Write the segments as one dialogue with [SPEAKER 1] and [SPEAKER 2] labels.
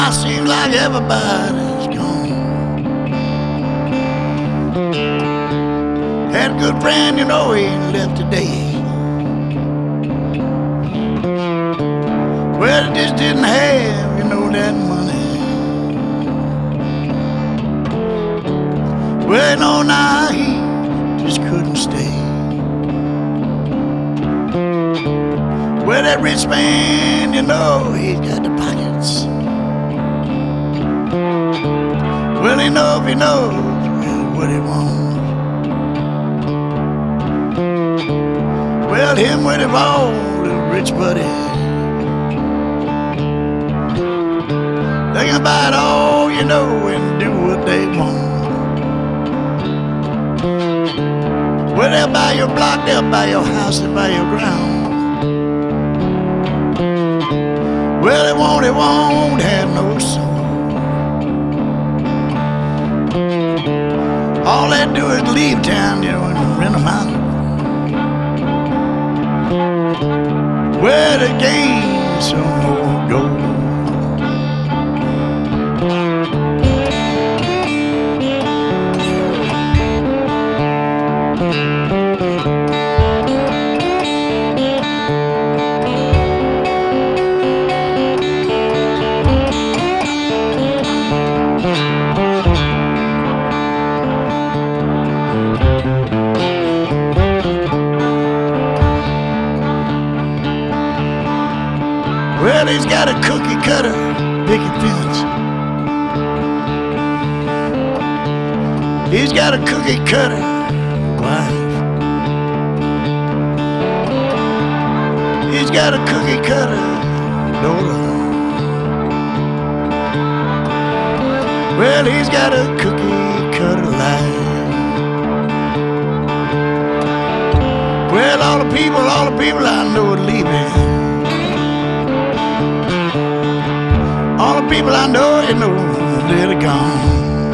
[SPEAKER 1] Now it seems like everybody's gone. Had a good friend, you know, he left today. Well, he just didn't have, you know, that money. Well, you know, now he just couldn't stay. Well, that rich man, you know, he's got the pockets. Well, he knows what he wants. Well, him with his old little rich buddy, they can buy it all, you know, and do what they want. Well, they'll buy your block, they'll buy your house, they'll buy your ground. Well, it won't have no soul. All they do is leave town, you know, and rent them out. Well, they gain some more gold. Well, he's got a cookie cutter picket fence. He's got a cookie cutter wife. He's got a cookie cutter daughter. Well, he's got a cookie cutter life. Well, all the people I know are leaving. All the people I know, you know, they're gone.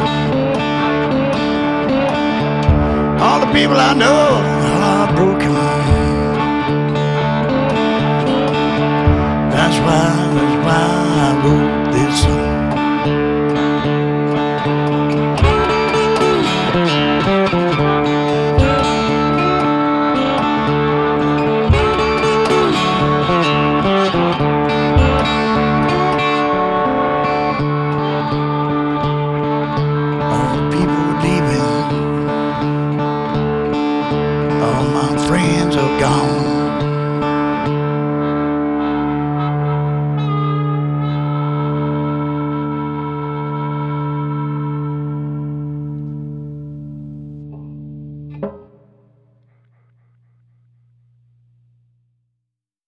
[SPEAKER 1] All the people I know are broken. That's why I wrote this song. Friends are gone.